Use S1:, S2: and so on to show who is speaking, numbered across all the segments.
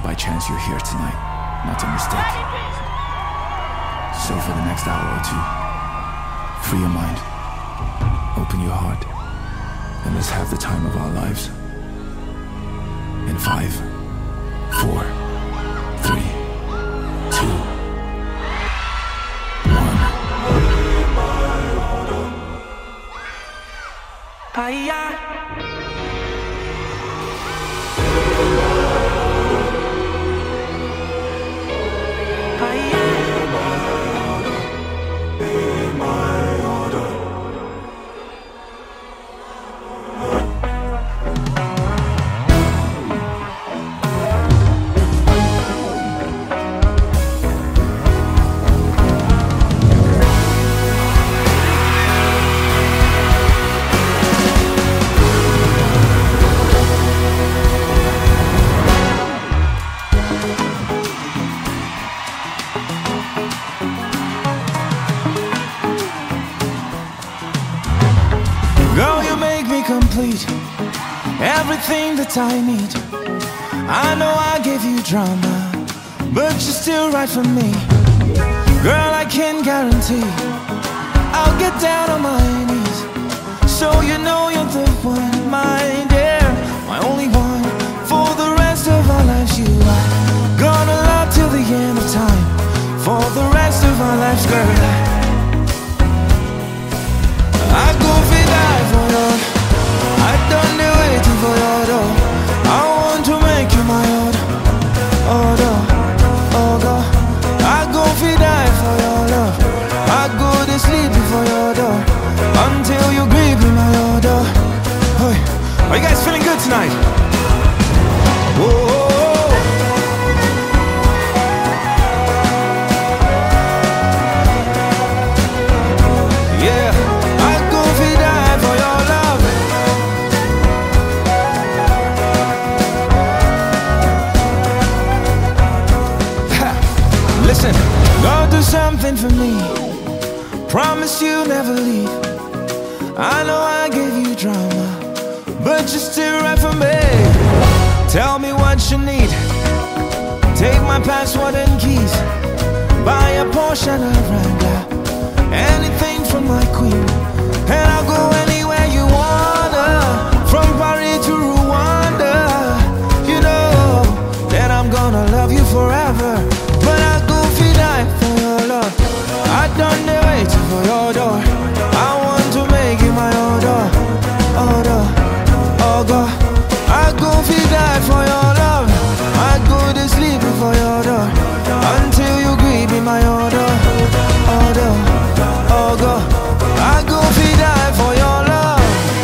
S1: by chance you're here tonight, not a mistake. So for the next hour or two, free your mind, open your heart, and let's have the time of our lives. In 5, 4, 3, 2, 1.
S2: Girl, you make me complete, everything that I need. I know I gave you drama, but you're still right for me. Girl, I can guarantee I'll get down on my knees, so you know you're the one, my dear, my only one. For the rest of our lives you are gonna love till the end of time. For the rest of our lives, girl, I go for die for you. I done the waiting for your door. I want to make you my order, order, order. I go for die for your love. I go to sleep before your door until you grieve in my order. Hey, are you guys feeling good tonight? Whoa. Listen, go do something for me. Promise you never leave. I know I gave you drama, but you're still right for me. Tell me what you need. Take my password and keys. Buy a Porsche and a Wrangler, anything from my queen. And I'll go anywhere you wanna, from Paris to Rwanda. You know that I'm gonna love you forever. But I go for die for your love. I done the waiting for your door. I want to make you my order, order, order. I go for die for your love. I go to sleep before your door until you greet me my order, order, order. I go for die for your love.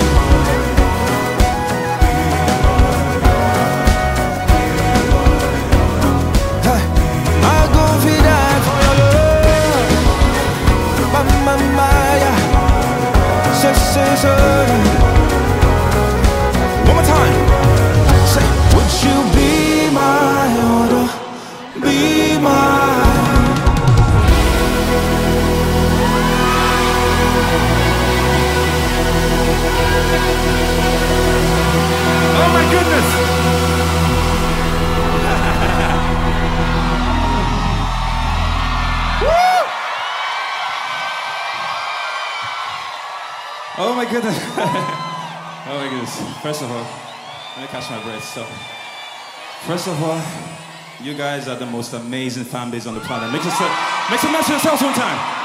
S2: One more time. Say, would you be my order? Be mine. Oh my goodness.
S3: Oh my goodness. Oh my goodness. First of all, let me catch my breath. So, first of all, you guys are the most amazing fan base on the planet. Make some noise for yourselves one time.